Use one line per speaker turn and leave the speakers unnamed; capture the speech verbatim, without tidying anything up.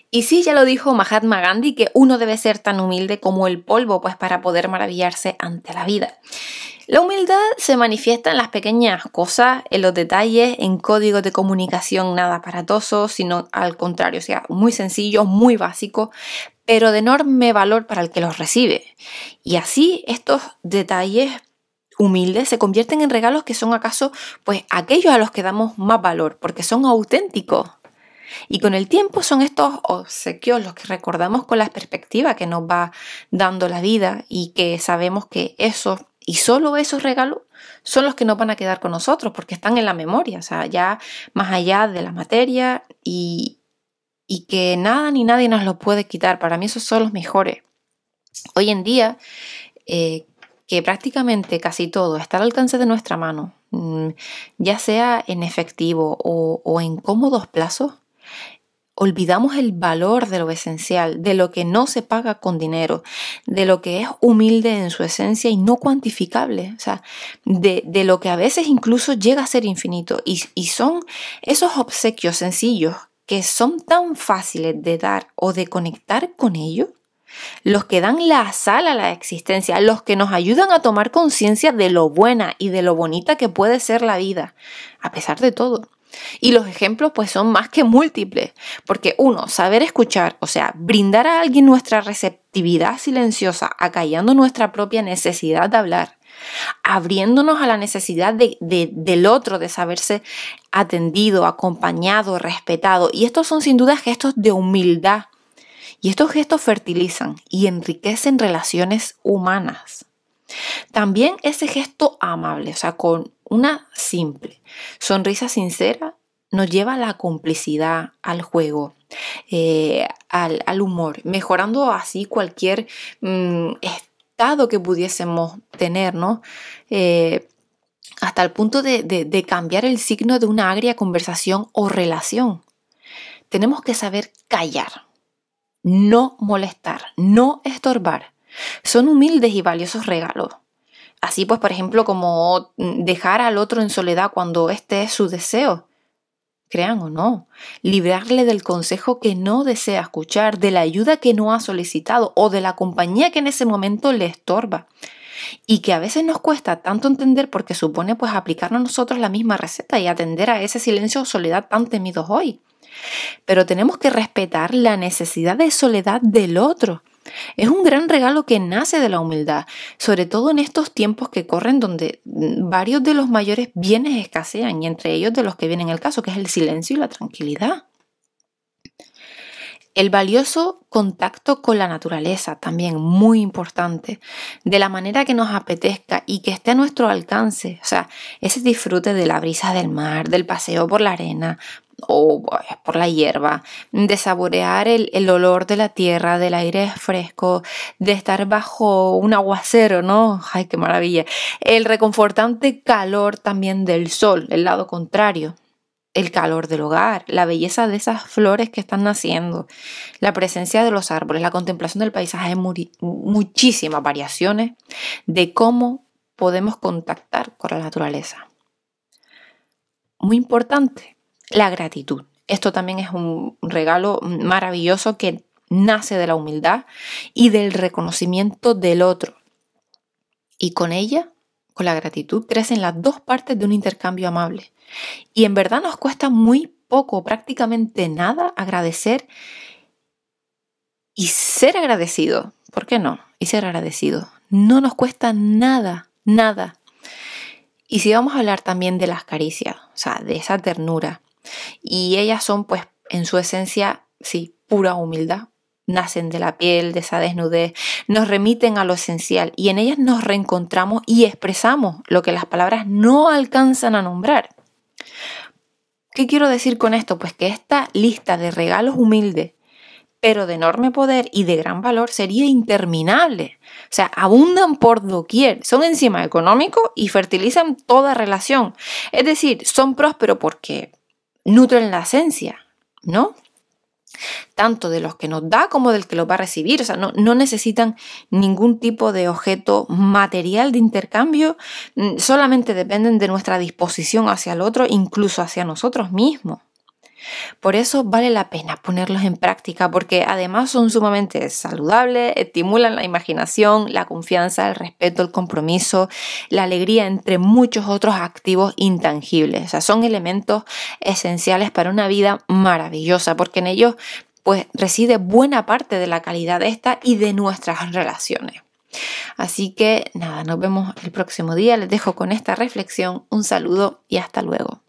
Y sí, ya lo dijo Mahatma Gandhi, que uno debe ser tan humilde como el polvo, pues para poder maravillarse ante la vida. La humildad se manifiesta en las pequeñas cosas, en los detalles, en códigos de comunicación nada aparatosos, sino al contrario, o sea, muy sencillos, muy básicos, pero de enorme valor para el que los recibe. Y así estos detalles humildes se convierten en regalos que son acaso pues aquellos a los que damos más valor, porque son auténticos. Y con el tiempo son estos obsequios los que recordamos con la perspectiva que nos va dando la vida y que sabemos que esos y solo esos regalos son los que nos van a quedar con nosotros porque están en la memoria, o sea, ya más allá de la materia y, y que nada ni nadie nos lo puede quitar. Para mí esos son los mejores. Hoy en día, eh, que prácticamente casi todo está al alcance de nuestra mano, ya sea en efectivo o, o en cómodos plazos, olvidamos el valor de lo esencial, de lo que no se paga con dinero, de lo que es humilde en su esencia y no cuantificable, o sea, de, de lo que a veces incluso llega a ser infinito. Y, y son esos obsequios sencillos que son tan fáciles de dar o de conectar con ellos, los que dan la sal a la existencia, los que nos ayudan a tomar conciencia de lo buena y de lo bonita que puede ser la vida, a pesar de todo. Y los ejemplos pues son más que múltiples, porque uno, saber escuchar, o sea, brindar a alguien nuestra receptividad silenciosa, acallando nuestra propia necesidad de hablar, abriéndonos a la necesidad de, de, del otro, de saberse atendido, acompañado, respetado. Y estos son sin duda gestos de humildad. Y estos gestos fertilizan y enriquecen relaciones humanas. También ese gesto amable, o sea, con una simple sonrisa sincera, nos lleva a la complicidad, al juego, eh, al, al humor, mejorando así cualquier mmm, estado que pudiésemos tener, ¿no? Eh, hasta el punto de, de, de cambiar el signo de una agria conversación o relación. Tenemos que saber callar, no molestar, no estorbar. Son humildes y valiosos regalos. Así pues, por ejemplo, como dejar al otro en soledad cuando este es su deseo. Crean o no, librarle del consejo que no desea escuchar, de la ayuda que no ha solicitado o de la compañía que en ese momento le estorba. Y que a veces nos cuesta tanto entender porque supone pues aplicarnos nosotros la misma receta y atender a ese silencio o soledad tan temidos hoy. Pero tenemos que respetar la necesidad de soledad del otro. Es un gran regalo que nace de la humildad, sobre todo en estos tiempos que corren donde varios de los mayores bienes escasean y entre ellos de los que viene en el caso, que es el silencio y la tranquilidad. El valioso contacto con la naturaleza, también muy importante, de la manera que nos apetezca y que esté a nuestro alcance. O sea, ese disfrute de la brisa del mar, del paseo por la arena o por la hierba, de saborear el, el olor de la tierra, del aire fresco, de estar bajo un aguacero, ¿no? ¡Ay, qué maravilla! El reconfortante calor también del sol, el lado contrario. El calor del hogar, la belleza de esas flores que están naciendo, la presencia de los árboles, la contemplación del paisaje, muri- muchísimas variaciones de cómo podemos contactar con la naturaleza. Muy importante, la gratitud. Esto también es un regalo maravilloso que nace de la humildad y del reconocimiento del otro. Y con ella, con la gratitud, crecen las dos partes de un intercambio amable. Y en verdad nos cuesta muy poco, prácticamente nada, agradecer y ser agradecido. ¿Por qué no? Y ser agradecido. No nos cuesta nada, nada. Y si vamos a hablar también de las caricias, o sea, de esa ternura. Y ellas son, pues, en su esencia, sí, pura humildad. Nacen de la piel, de esa desnudez, nos remiten a lo esencial y en ellas nos reencontramos y expresamos lo que las palabras no alcanzan a nombrar. ¿Qué quiero decir con esto? Pues que esta lista de regalos humildes, pero de enorme poder y de gran valor, sería interminable. O sea, abundan por doquier, son encima económicos y fertilizan toda relación. Es decir, son prósperos porque nutren la esencia, ¿no? Tanto de los que nos da como del que los va a recibir. O sea, no, no necesitan ningún tipo de objeto material de intercambio, solamente dependen de nuestra disposición hacia el otro, incluso hacia nosotros mismos. Por eso vale la pena ponerlos en práctica, porque además son sumamente saludables, estimulan la imaginación, la confianza, el respeto, el compromiso, la alegría, entre muchos otros activos intangibles. O sea, son elementos esenciales para una vida maravillosa, porque en ellos pues reside buena parte de la calidad de esta y de nuestras relaciones. Así que nada, nos vemos el próximo día. Les dejo con esta reflexión. Un saludo y hasta luego.